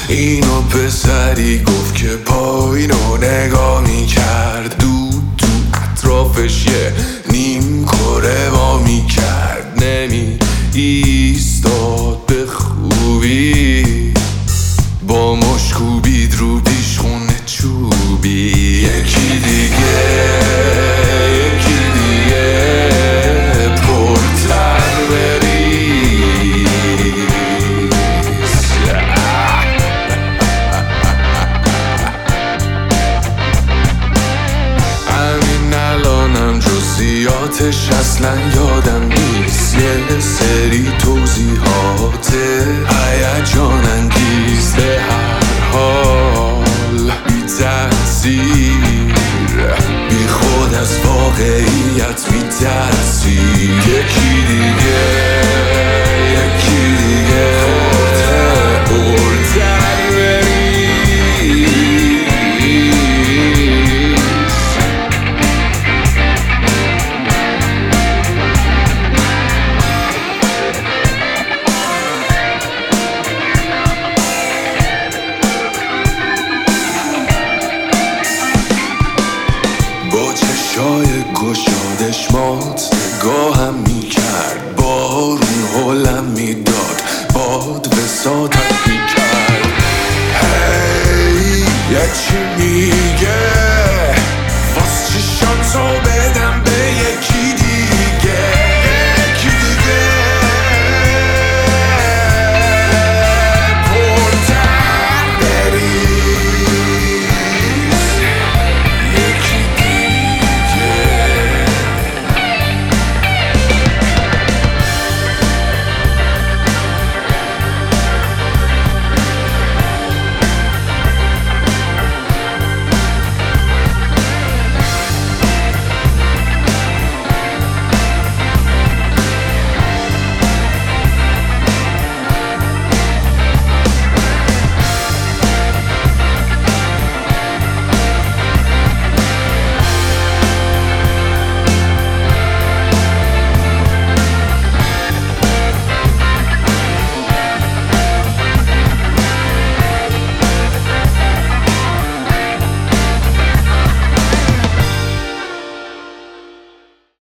اینو پسری گفت که پایین رو نگاه میکرد، دود تو اطرافش یه نیم کره وا میکرد، نمی ایستاد به خوبی، با مشکوبید رو پیش خونه چوبی. یکی دیگه پرتر بریز، همین الانم جزئیاتش اصلا یادم نیست، یه سری توضیحات هیجان انگیز، به هر حال بی تأثیر، بی خود از واقعیت بی تأثیر. یکی دیگه پرتر بریز. با چشای گشادش مات نگاهم میکرد، بارون هلم میداد، باد وساطت میکرد. هی یکی میگه